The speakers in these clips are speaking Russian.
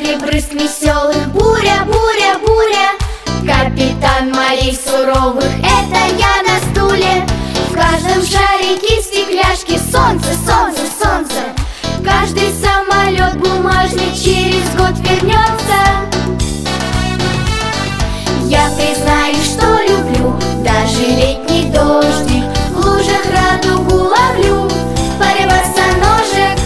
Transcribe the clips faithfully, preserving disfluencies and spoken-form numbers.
и брызг веселых, буря, буря, буря. Капитан морей суровых, это я на стуле. В каждом шарике стекляшки солнце, солнце, солнце. Каждый самолет бумажный через год вернется. Я признаюсь, что люблю даже летний дождик. В лужах радугу ловлю паре босоножек.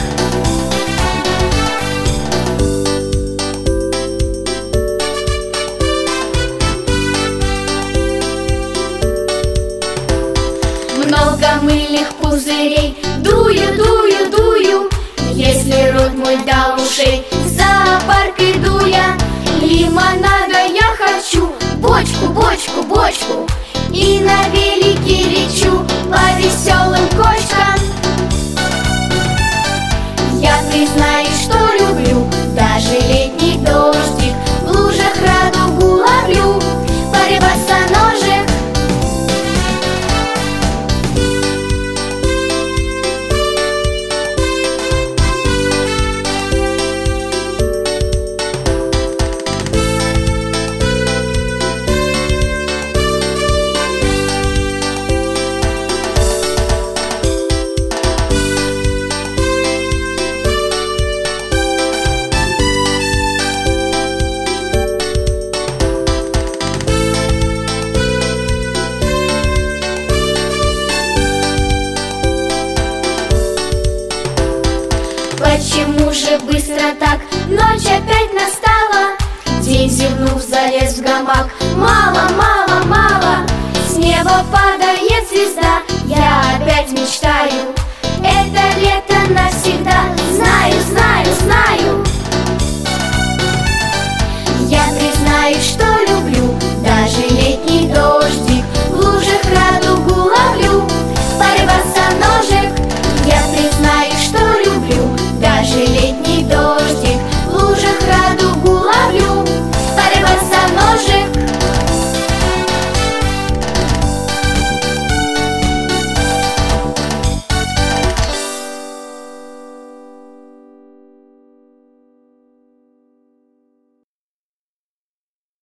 Много мыльных пузырей, дую, дую, дую. Если рот мой до ушей, в зоопарк иду я. Лимонада я хочу, бочку, бочку, бочку. И на велике лечу по веселым кочкам. Я признаюсь, что люблю даже летний дождик. В лужах радугу ловлю паре босоножек. Почему же быстро так? Ночь опять настала. День, зевнув, залез в гамак. Мало, мало, мало. С неба падает звезда. Я опять мечтаю.